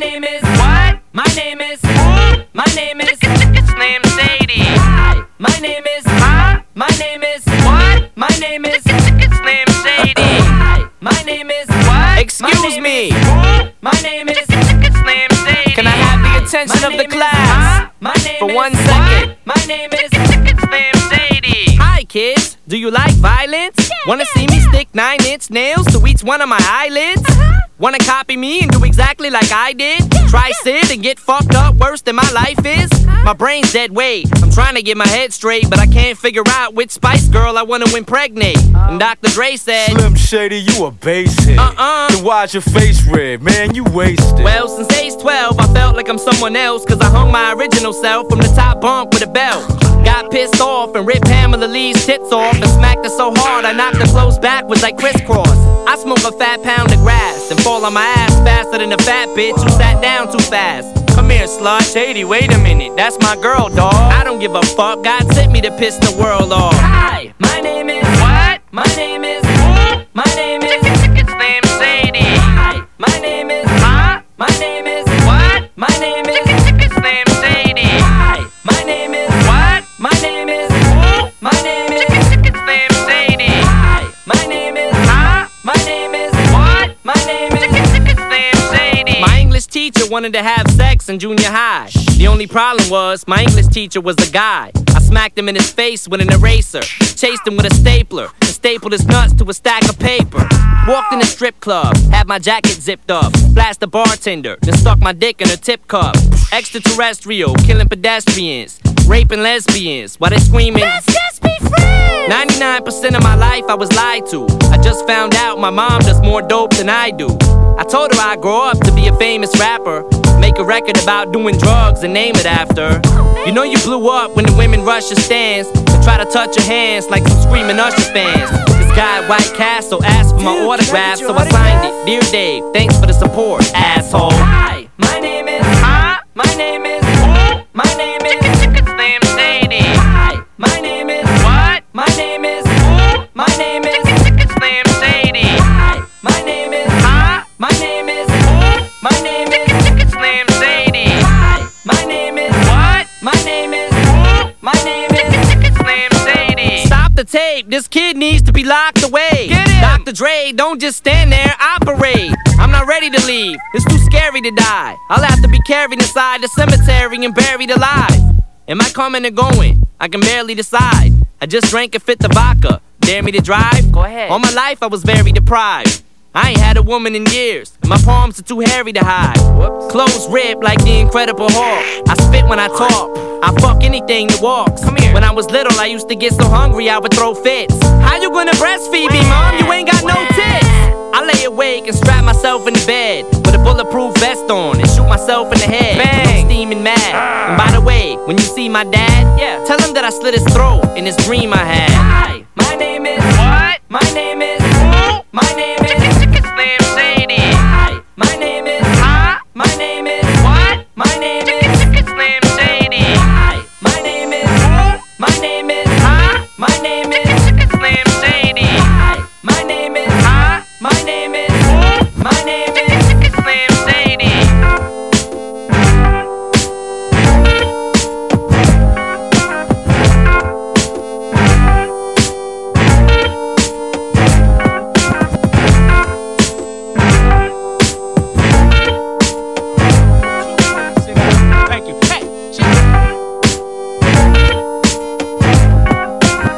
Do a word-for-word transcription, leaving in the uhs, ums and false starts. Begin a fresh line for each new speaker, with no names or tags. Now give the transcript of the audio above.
name is what? My name is my name is
Slim Shady.
Hi. My name is
Huh?
My name is
What?
My name is
Slim Shady.
Hi. My name is
What?
Excuse me.
My name is
Slim Shady.
Can I have the attention
My
of the
name is-
class
My name
for
is
one second?
My name is
Slim Shady.
Hi kids, do you like violence? Wanna see me stick nine inch nails to each one of my eyelids? Wanna copy me and do exactly like I did? Try sit and get fucked up worse than my life is? My brain's dead weight, I'm trying to get my head straight, but I can't figure out which Spice Girl I wanna impregnate. And Doctor Dre said,
Slim Shady, you a basehead.
Uh-uh.
Then why's your face red? Man, you wasted.
well, since age twelve, I felt like I'm someone else, cause I hung my original self from the top bunk with a belt. Got pissed off and ripped Pamela Lee's tits off and smacked her so hard I knocked her clothes backwards like crisscross. I smoke a fat pound of grass and fall on my ass faster than a fat bitch who sat down too fast. Come here, slut. Shady, wait a minute, that's my girl, dawg. I don't give a fuck, God sent me to piss the world off.
Hi. My name is
What?
My name is My name is
Slim Shady.
Hi. My name is
Huh?
My name is
What?
My name is
Slim Shady.
Hi. My name is
What?
My name is My name is
Slim Shady.
Hi. My name is
Huh?
My name is
What?
My name is
Slim Shady.
My English teacher wanted to have sex in junior high. The only problem was my English teacher was a guy. I smacked him in his face with an eraser, chased him with a stapler, and stapled his nuts to a stack of paper. Walked in a strip club, had my jacket zipped up, flashed the bartender, then stuck my dick in her tip cup. Extraterrestrial, killing pedestrians, raping lesbians while they screaming,
Let's just be friends.
ninety-nine percent of my life I was lied to. I just found out my mom does more dope than I do. I told her I'd grow up to be a famous rapper, make a record about doing drugs and name it after. You know you blew up when the women rush your stands and try to touch your hands like some screaming Usher fans. This guy at White Castle asked for my
Dude,
autograph,
can I
so
get
I
your
signed
autograph?
it. Dear Dave, thanks for the support, asshole.
Hi. My name is
Huh?
My name is My name is
Slim Shady.
Hi. My name is
What?
My name is My name is
Slim Shady.
Hi. My name is
Huh?
My name is My name is
Slim Shady.
Hi. My name is
What?
My name is My name is
Slim Shady.
Stop the tape, this kid needs to be locked away.
Get him!
Doctor Dre, don't just stand there, operate. I'm not ready to leave, it's too scary to die. I'll have to be carried inside the cemetery and buried alive. Am I coming or going? I can barely decide. I just drank a fifth of vodka. Dare me to drive?
Go ahead.
All my life I was very deprived. I ain't had a woman in years, and my palms are too hairy to hide.
Whoops.
Clothes ripped like the Incredible Hulk. I spit when I talk. I fuck anything that walks.
Come here.
When I was little, I used to get so hungry I would throw fits. How you gonna breastfeed me, mom? You ain't got no tits. I lay awake and strap myself in the bed with a bulletproof vest on and shoot myself in the head.
Bang.
I'm steaming mad. And by the way, when you see my dad,
Yeah.
tell him that I slit his throat in this dream I had.
Hi. My name is
What?
My name is My name